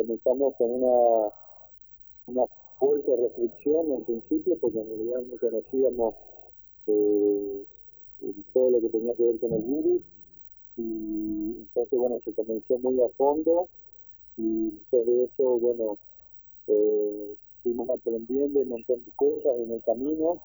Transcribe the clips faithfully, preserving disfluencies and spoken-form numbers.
comenzamos con una, una fuerte restricción al principio, porque en realidad no conocíamos eh, todo lo que tenía que ver con el virus, y entonces, bueno, se comenzó muy a fondo, y sobre eso, bueno, eh, fuimos aprendiendo un montón de cosas en el camino,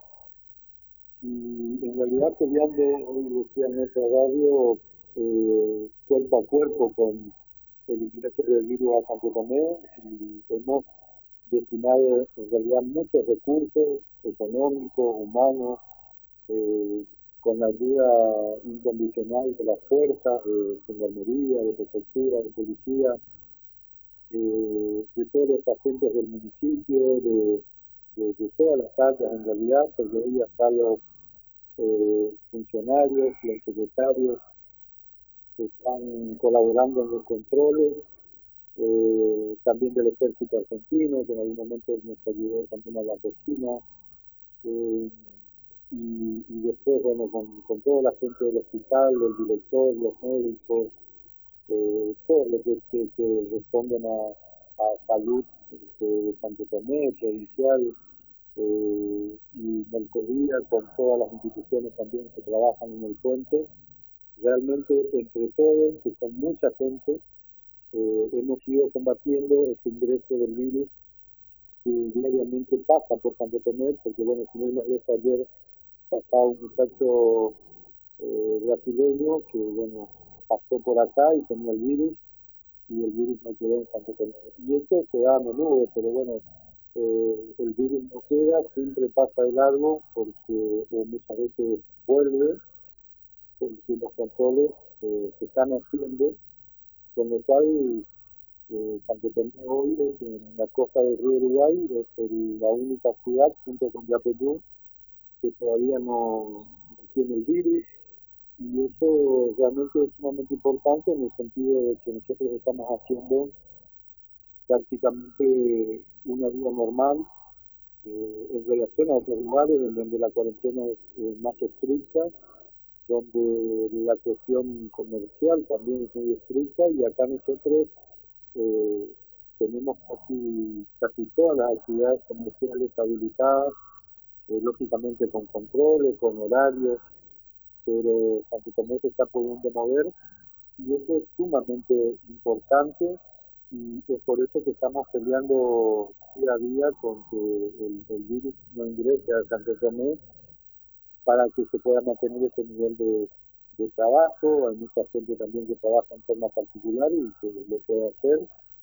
y en realidad peleando, hoy decía en nuestra radio, eh, cuerpo a cuerpo con el ingreso del virus a Santo Tomé, y hemos destinado en realidad muchos recursos económicos, humanos, eh, con la ayuda incondicional de las fuerzas, de gendarmería, de prefectura, de policía, eh, de todos los agentes del municipio, de, de, de todas las áreas en realidad, porque hoy hasta los eh, funcionarios, los secretarios que están colaborando en los controles, eh, también del ejército argentino, que en algún momento nos ayudó también a la cocina, eh, y, y después, bueno, con, con toda la gente del hospital, el director, los médicos, eh, todos los que, que, que responden a, a salud este, de Santo Tomé, provincial, eh, y Mercodía, con todas las instituciones también que trabajan en el puente. Realmente, entre todos, que son mucha gente, eh, hemos ido combatiendo este ingreso del virus que diariamente pasa por Santo Tomé, porque, bueno, si no nos deja ayer, pasaba un muchacho eh, brasileño que, bueno, pasó por acá y tenía el virus, y el virus no quedó en Santo Tomé. Y eso se da a menudo, pero bueno, eh, el virus no queda, siempre pasa de largo, porque eh, muchas veces vuelve, porque los controles eh, se están haciendo, con lo cual eh, Santo Tomé hoy es en la costa del río Uruguay, es el, la única ciudad, junto con Yapeyú, que todavía no, no tiene el virus, y eso realmente es sumamente importante en el sentido de que nosotros estamos haciendo prácticamente una vida normal eh, en relación a otros lugares en donde la cuarentena es eh, más estricta, donde la cuestión comercial también es muy estricta, y acá nosotros eh, tenemos casi, casi todas las actividades comerciales habilitadas, eh, lógicamente con controles, con horarios, pero Santo Tomé se está pudiendo mover, y eso es sumamente importante, y es por eso que estamos peleando día a día con que el, el virus no ingrese a Santo Tomé, para que se pueda mantener ese nivel de, de trabajo. Hay mucha gente también que trabaja en forma particular y que lo puede hacer,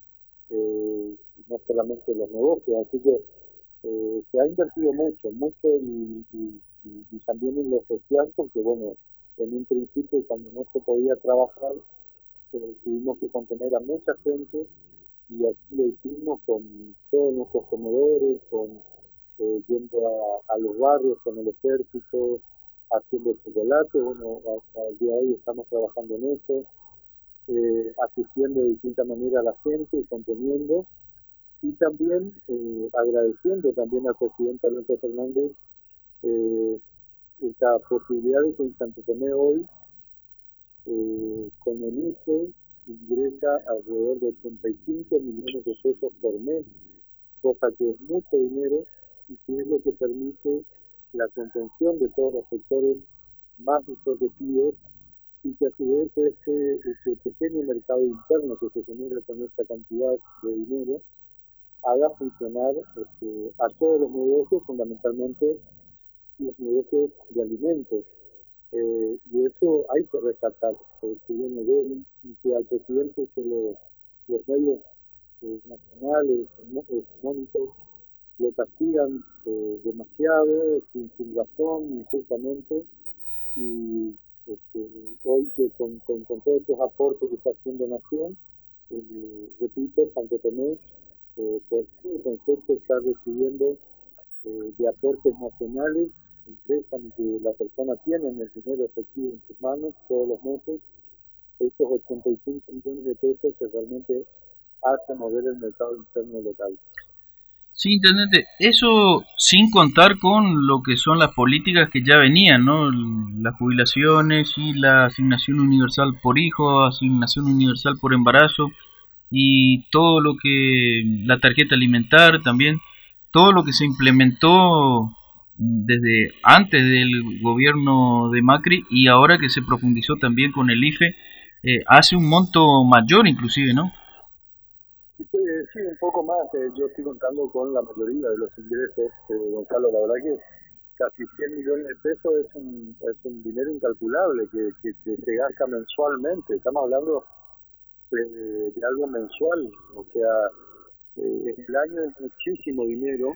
eh, no solamente los negocios, así que eh, se ha invertido mucho, mucho y, y, y, y también en lo social, porque bueno, en un principio cuando no se podía trabajar, eh, tuvimos que contener a mucha gente, y así lo hicimos con todos nuestros comedores, con eh, yendo a, a los barrios con el ejército, haciendo chocolate. Bueno, hasta el día de hoy estamos trabajando en eso, eh, asistiendo de distinta manera a la gente y conteniendo, y también eh, agradeciendo también al presidente Alberto Fernández eh, esta posibilidad de que en Santo Tomé hoy, eh, con el I C E, ingresa alrededor de ochenta y cinco millones de pesos por mes, cosa que es mucho dinero, y que es lo que permite la contención de todos los sectores más desprotegidos, y que a su vez ese, ese pequeño mercado interno que se genera con esta cantidad de dinero haga funcionar este, a todos los negocios, fundamentalmente los negocios de alimentos. Eh, y eso hay que rescatar, porque uno ve que al presidente que los, los medios eh, nacionales, económicos, lo castigan eh, demasiado, sin, sin razón, injustamente, y este, hoy que con, con, con todos estos aportes que está haciendo Nación, eh, repito, Santo Tomé, eh, por su concepto está recibiendo eh, de aportes nacionales, ingresan y que la persona tiene el dinero efectivo en sus manos todos los meses, estos ochenta y cinco millones de pesos que realmente hacen mover el mercado interno local. Sí, intendente, eso sin contar con lo que son las políticas que ya venían, ¿no? Las jubilaciones y la asignación universal por hijo, asignación universal por embarazo. y todo lo que, la tarjeta alimentar también, todo lo que se implementó desde antes del gobierno de Macri y ahora que se profundizó también con el I F E, eh, hace un monto mayor inclusive, ¿no? Eh, sí, un poco más. Eh, yo estoy contando con la mayoría de los ingresos, eh, Gonzalo. La verdad que casi cien millones de pesos es un, es un dinero incalculable que, que, que se gasta mensualmente. Estamos hablando de, de algo mensual. O sea, eh, en el año es muchísimo dinero.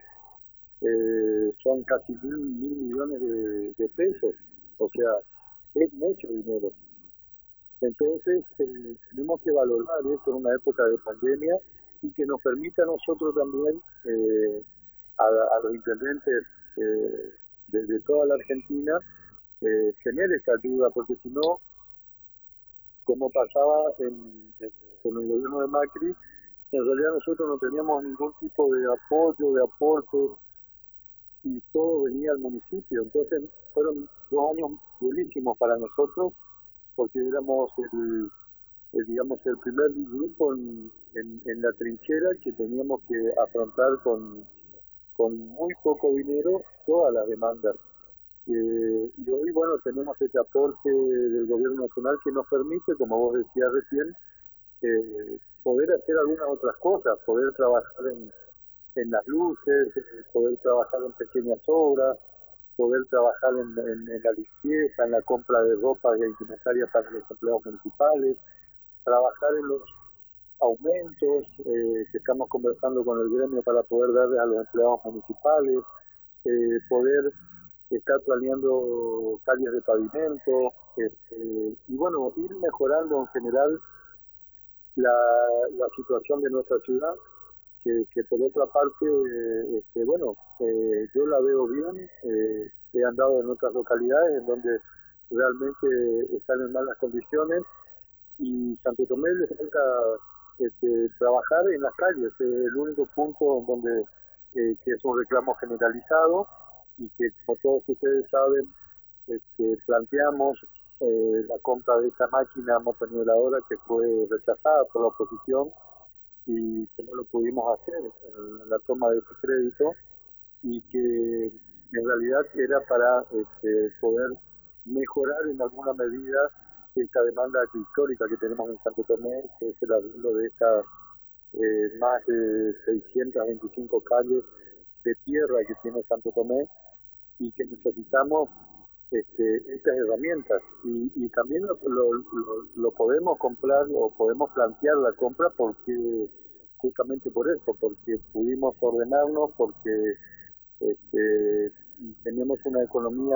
Eh, son casi mil, mil millones de, de pesos. O sea, es mucho dinero. Entonces, eh, tenemos que valorar esto en una época de pandemia y que nos permita a nosotros también, eh, a, a los intendentes eh, de, de toda la Argentina, eh, tener esta ayuda, porque si no, como pasaba en, en, con el gobierno de Macri, en realidad nosotros no teníamos ningún tipo de apoyo, de aporte, y todo venía al municipio. Entonces, fueron dos años durísimos para nosotros, porque éramos el eh, digamos, el primer grupo en, en, en la trinchera que teníamos que afrontar con, con muy poco dinero todas las demandas. Eh, y hoy, bueno, tenemos este aporte del gobierno nacional que nos permite, como vos decías recién, eh, poder hacer algunas otras cosas, poder trabajar en, en las luces, eh, poder trabajar en pequeñas obras, poder trabajar en, en, en la limpieza, en la compra de ropa y indumentaria para los empleados municipales, trabajar en los aumentos eh, que estamos conversando con el gremio para poder darle a los empleados municipales, eh, poder estar planeando calles de pavimento, este, y bueno, ir mejorando en general la, la situación de nuestra ciudad, que, que por otra parte, eh, este, bueno, eh, yo la veo bien, eh, he andado en otras localidades en donde realmente están en malas condiciones, y Santo Tomé le falta este, trabajar en las calles, es el único punto en donde eh, que es un reclamo generalizado y que, como todos ustedes saben, este, planteamos eh, la compra de esta máquina motoniveladora que fue rechazada por la oposición y que no lo pudimos hacer en la toma de ese crédito, y que en realidad era para este, poder mejorar en alguna medida esta demanda histórica que tenemos en Santo Tomé, que es el arreglo de estas eh, más de seiscientas veinticinco calles de tierra que tiene Santo Tomé, y que necesitamos este, estas herramientas. Y, y también lo, lo, lo, lo podemos comprar o podemos plantear la compra porque justamente por eso, porque pudimos ordenarnos, porque este, tenemos una economía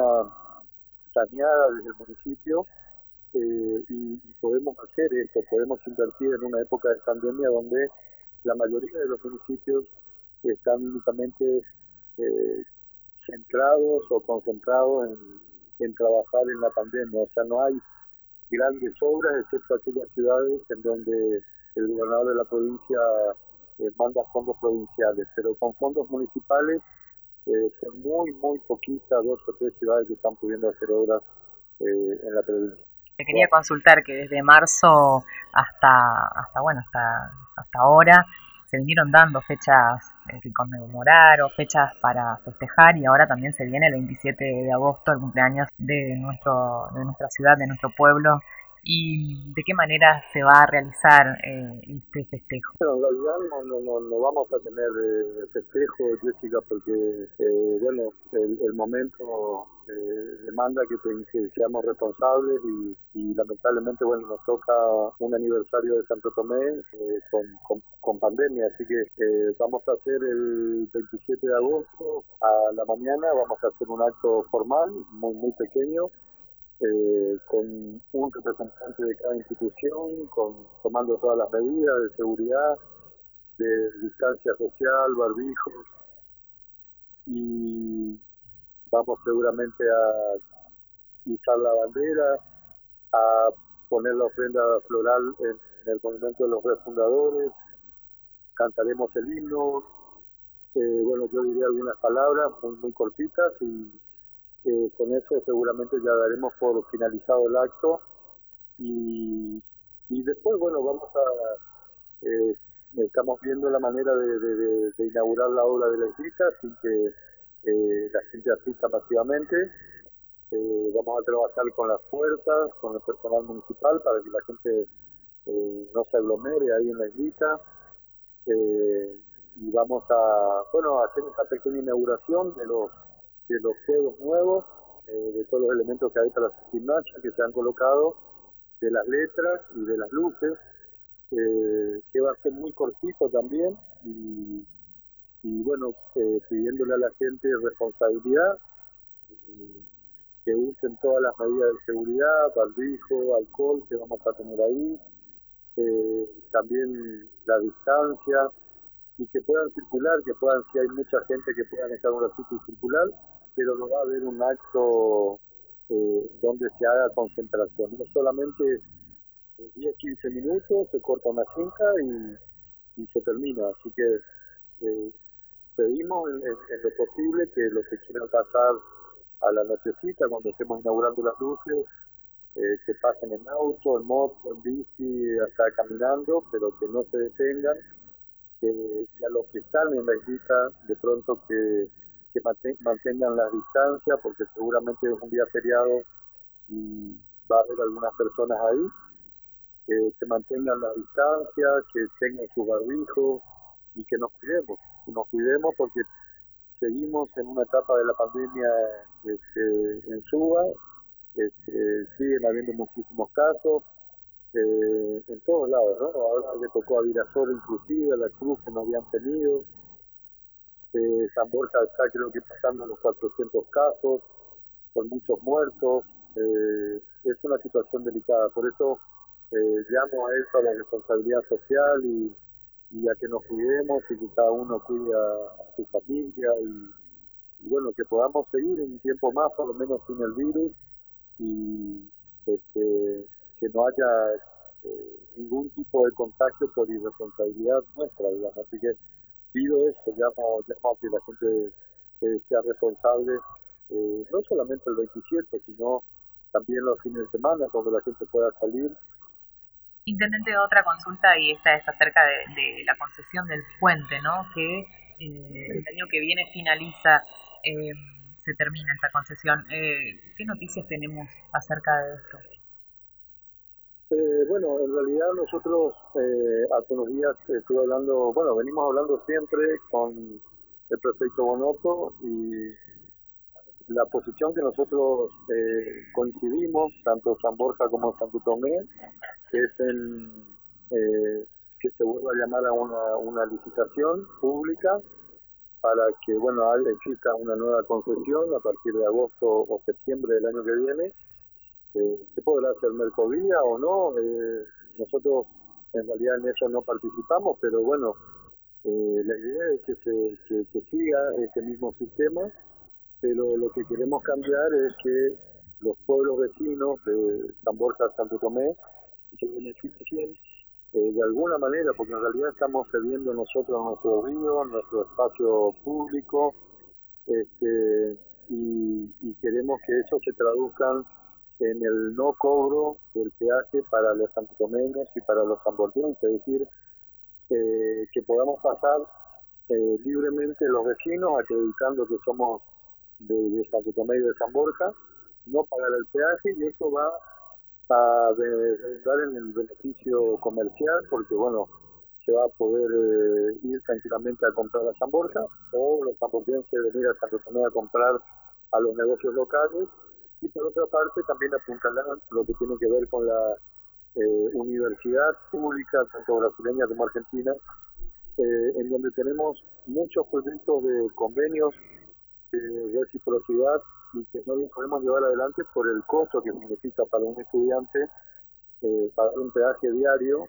saneada desde el municipio, eh, y, y podemos hacer esto, podemos invertir en una época de pandemia donde la mayoría de los municipios están únicamente eh, centrados o concentrados en, en trabajar en la pandemia. O sea, no hay grandes obras, excepto aquellas ciudades en donde el gobernador de la provincia eh, manda fondos provinciales, pero con fondos municipales eh, son muy, muy poquitas, dos o tres ciudades que están pudiendo hacer obras eh, en la provincia. Te quería consultar que desde marzo hasta, hasta bueno, hasta, hasta ahora se vinieron dando fechas eh, que conmemorar o fechas para festejar, y ahora también se viene el veintisiete de agosto, el cumpleaños de nuestro, de nuestra ciudad, de nuestro pueblo. ¿Y de qué manera se va a realizar eh, este festejo? Bueno, en realidad no, no, no, no vamos a tener eh, festejo, Jessica, porque eh, bueno, el, el momento eh, demanda que, te, que seamos responsables, y, y lamentablemente bueno, nos toca un aniversario de Santo Tomé eh, con, con, con pandemia, así que eh, vamos a hacer el veintisiete de agosto a la mañana, vamos a hacer un acto formal, muy, muy pequeño, Eh, con un representante de cada institución, con, tomando todas las medidas de seguridad, de distancia social, barbijos, y vamos seguramente a izar la bandera, a poner la ofrenda floral en el monumento de los refundadores, cantaremos el himno, eh, bueno, yo diré algunas palabras muy, muy cortitas, y eh, con eso seguramente ya daremos por finalizado el acto. Y, y después, bueno, vamos a eh, estamos viendo la manera de, de, de, de inaugurar la obra de la islita sin que eh, la gente asista masivamente. Eh, vamos a trabajar con las fuerzas, con el personal municipal para que la gente eh, no se aglomere ahí en la islita. Eh, y vamos a, bueno, a hacer esa pequeña inauguración de los de los juegos nuevos, eh, de todos los elementos que hay para la gimnasia que se han colocado, de las letras y de las luces, eh, que va a ser muy cortito también, y, y bueno, eh, pidiéndole a la gente responsabilidad, eh, que usen todas las medidas de seguridad, barbijo, alcohol que vamos a tener ahí, eh, también la distancia, y que puedan circular, que puedan, si hay mucha gente, que puedan estar un ratito y circular, pero no va a haber un acto eh, donde se haga concentración, no solamente diez, quince minutos, se corta una cinta y, y se termina, así que eh, pedimos en, en, en lo posible que los que quieran pasar a la nochecita, cuando estemos inaugurando las luces, eh, que pasen en auto, en moto, en bici, hasta caminando, pero que no se detengan, eh, y a los que están en la islita, de pronto que, que mantengan las distancias, porque seguramente es un día feriado y va a haber algunas personas ahí, que se mantengan las distancias, que tengan su barbijo y que nos cuidemos, que nos cuidemos porque seguimos en una etapa de la pandemia este, en Suba, este, siguen habiendo muchísimos casos, eh, en todos lados, ¿no? Ahora le tocó a Virasoro inclusive, a la Cruz que no habían tenido, eh, San Borja está creo que pasando los cuatrocientos casos, con muchos muertos, eh, es una situación delicada, por eso eh, llamo a eso, a la responsabilidad social y, y a que nos cuidemos y que cada uno cuide a su familia y, y bueno, que podamos seguir un tiempo más por lo menos sin el virus y este, que no haya eh, ningún tipo de contagio por irresponsabilidad nuestra, digamos. Así que pido eso, llamo, llamo a que la gente eh, sea responsable, eh, no solamente el veintisiete, sino también los fines de semana, cuando la gente pueda salir. Intendente, otra consulta, y esta es acerca de, de la concesión del puente, ¿no? Que eh, el año que viene finaliza, eh, se termina esta concesión. Eh, ¿Qué noticias tenemos acerca de esto? Eh, bueno, en realidad nosotros eh, hace unos días estuve hablando, bueno, venimos hablando siempre con el prefecto Bonotto y la posición que nosotros eh, coincidimos, tanto San Borja como Santo Tomé, es en eh, que se vuelva a llamar a una, una licitación pública para que, bueno, exista una nueva concesión a partir de agosto o septiembre del año que viene. Eh, ¿Se podrá hacer Mercovía o no? Eh, nosotros en realidad en eso no participamos, pero bueno, eh, la idea es que se que, que siga ese mismo sistema, pero lo que queremos cambiar es que los pueblos vecinos de San Borja, Santo Tomé, se beneficien eh, de alguna manera, porque en realidad estamos cediendo nosotros nuestro río, nuestro espacio público, este, y, y queremos que eso se traduzca en el no cobro del peaje para los santotomeños y para los sanbordenses, es decir, eh, que podamos pasar eh, libremente los vecinos, acreditando que somos de, de Santo Tomé y de San Borja, no pagar el peaje, y eso va a dar en el beneficio comercial, porque bueno, se va a poder eh, ir tranquilamente a comprar a San Borja, o los sanbordenses venir a Santo Tomé a comprar a los negocios locales, y por otra parte también apuntalar lo que tiene que ver con la eh, universidad pública, tanto brasileña como argentina, eh, en donde tenemos muchos proyectos de convenios de reciprocidad y que no los podemos llevar adelante por el costo que significa para un estudiante eh, pagar un peaje diario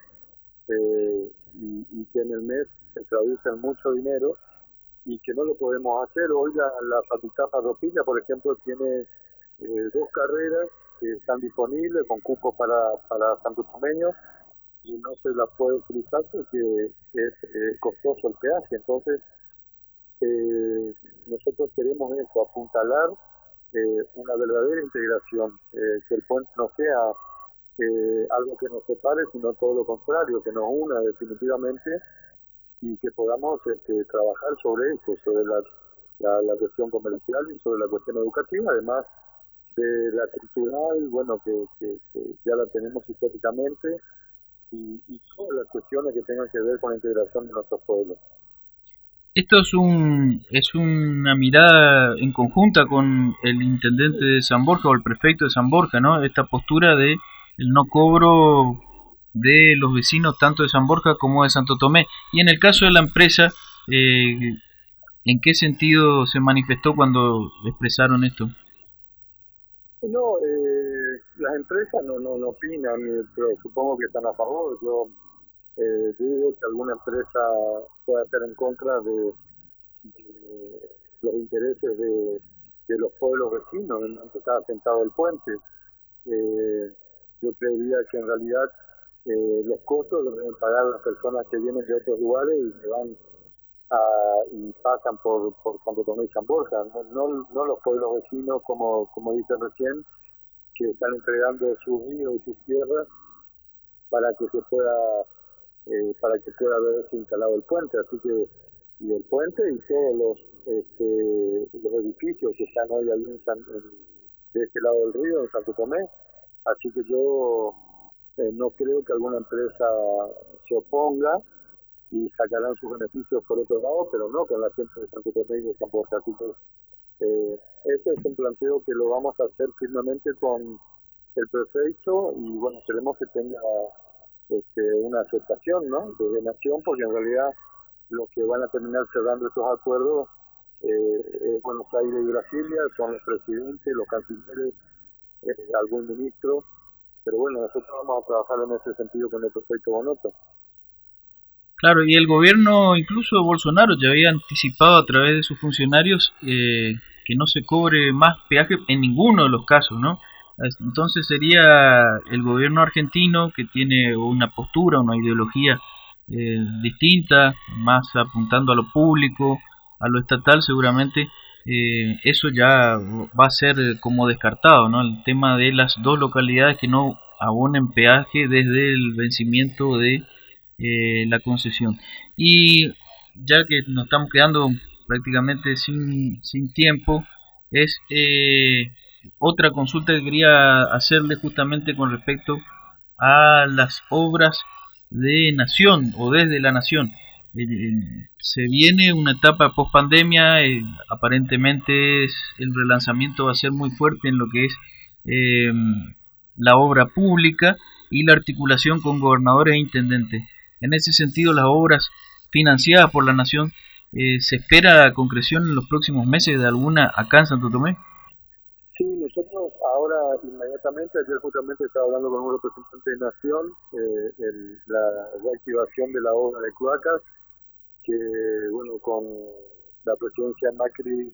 eh, y, y que en el mes se traduce en mucho dinero y que no lo podemos hacer. Hoy la, la Facultad Farroupilha, por ejemplo, tiene eh, dos carreras que están disponibles con cupos para, para santotomeños y no se las puede utilizar porque es eh, costoso el peaje. Entonces, eh, nosotros queremos eso, apuntalar eh, una verdadera integración, eh, que el puente no sea eh, algo que nos separe, sino todo lo contrario, que nos una definitivamente y que podamos este, trabajar sobre eso, sobre la, la, la cuestión comercial y sobre la cuestión educativa, además de la cultural, bueno, que, que, que ya la tenemos históricamente, y, y todas las cuestiones que tengan que ver con la integración de nuestros pueblos. Esto es un es una mirada en conjunta con el intendente de San Borja o el prefecto de San Borja, ¿no? Esta postura de el no cobro de los vecinos tanto de San Borja como de Santo Tomé. Y en el caso de la empresa, eh, ¿en qué sentido se manifestó cuando expresaron esto? No, eh, las empresas no, no, no opinan, pero supongo que están a favor. Yo eh, dudo que alguna empresa pueda estar en contra de, de los intereses de, de los pueblos vecinos en donde está asentado el puente. Eh, yo creería que en realidad eh, los costos los deben pagar las personas que vienen de otros lugares y que van a, y pasan por, por Santo Tomé y San Borja, no, no, no los pueblos vecinos como, como dije recién, que están entregando sus ríos y sus tierras para que se pueda eh, para que pueda haberse instalado el puente, así que y el puente y todos los este, los edificios que están hoy allí en San, en, de este lado del río en Santo Tomé, así que yo eh, no creo que alguna empresa se oponga y sacarán sus beneficios por otro lado, pero no con la gente de Santo Tomé y de San Borja, así que eh, ese es un planteo que lo vamos a hacer firmemente con el prefecto y bueno, queremos que tenga este, una aceptación, ¿no? Desde Nación, porque en realidad los que van a terminar cerrando estos acuerdos eh, es Buenos Aires y Brasilia, son los presidentes, los cancilleres, eh, algún ministro, pero bueno, nosotros vamos a trabajar en ese sentido con el prefecto Bonotto. Claro, y el gobierno, incluso Bolsonaro, ya había anticipado a través de sus funcionarios eh, que no se cobre más peaje en ninguno de los casos, ¿no? Entonces sería el gobierno argentino que tiene una postura, una ideología eh, distinta, más apuntando a lo público, a lo estatal, seguramente eh, eso ya va a ser como descartado, ¿no? El tema de las dos localidades que no abonen peaje desde el vencimiento de eh, la concesión. Y ya que nos estamos quedando prácticamente sin, sin tiempo, es eh, otra consulta que quería hacerle justamente con respecto a las obras de Nación o desde la Nación. Eh, se viene una etapa post pandemia, eh, aparentemente es, el relanzamiento va a ser muy fuerte en lo que es eh, la obra pública y la articulación con gobernadores e intendentes. En ese sentido, las obras financiadas por la Nación, eh, ¿se espera concreción en los próximos meses de alguna acá en Santo Tomé? Sí, nosotros ahora inmediatamente, ayer justamente estaba hablando con un representante de Nación, eh, el, la reactivación de la obra de cloacas, que bueno, con la presidencia de Macri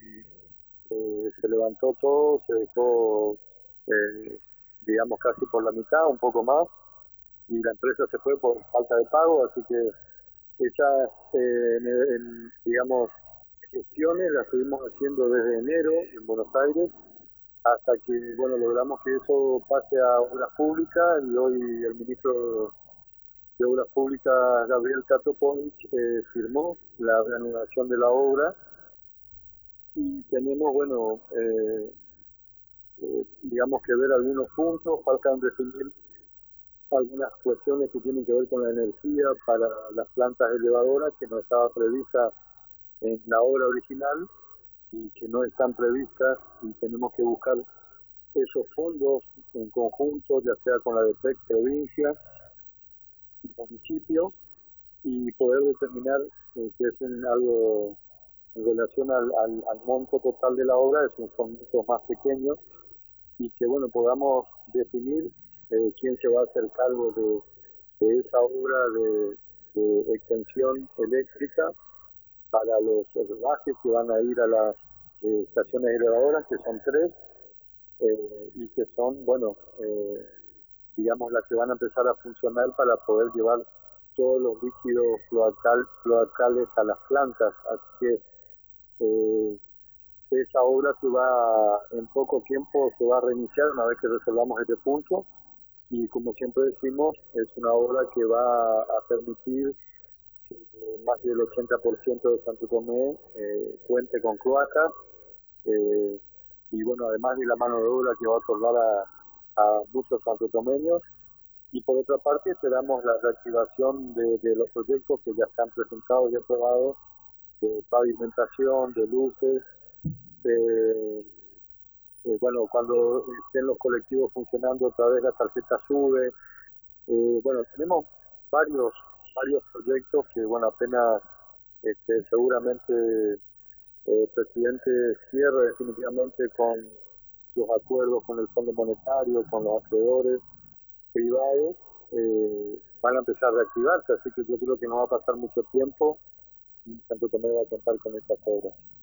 eh, se levantó todo, se dejó, eh, digamos, casi por la mitad, un poco más, y la empresa se fue por falta de pago, así que esas, eh, en, en, digamos, gestiones las estuvimos haciendo desde enero en Buenos Aires, hasta que, bueno, logramos que eso pase a obras públicas y hoy el ministro de Obras Públicas, Gabriel Katopovich, eh, firmó la reanudación de la obra y tenemos, bueno, eh, eh, digamos que ver algunos puntos, faltan definir algunas cuestiones que tienen que ver con la energía para las plantas elevadoras que no estaba prevista en la obra original y que no están previstas y tenemos que buscar esos fondos en conjunto, ya sea con la D P E C provincia y municipio, y poder determinar eh, que es en algo en relación al, al, al monto total de la obra, es un monto más pequeño, y que bueno podamos definir eh, quién se va a hacer cargo de, de esa obra de, de extensión eléctrica para los rebajes que van a ir a las eh, estaciones elevadoras, que son tres, eh, y que son, bueno, eh, digamos, las que van a empezar a funcionar para poder llevar todos los líquidos cloacal, cloacales a las plantas. Así que eh, esa obra se va, en poco tiempo se va a reiniciar una vez que resolvamos este punto, y como siempre decimos, es una obra que va a permitir que más del ochenta por ciento de Santo Tomé eh, cuente con cloacas, eh, y bueno, además de la mano de obra que va a otorgar a, a muchos santotomeños. Y por otra parte, esperamos la reactivación de, de los proyectos que ya están presentados y aprobados, de pavimentación, de luces, de, eh, bueno, cuando estén los colectivos funcionando otra vez la tarjeta sube. Eh, bueno, tenemos varios varios proyectos que, bueno, apenas este, seguramente el presidente cierre definitivamente con los acuerdos con el Fondo Monetario, con los acreedores privados, eh, van a empezar a reactivarse, así que yo creo que no va a pasar mucho tiempo y Santo Tomé va a contar con estas obras.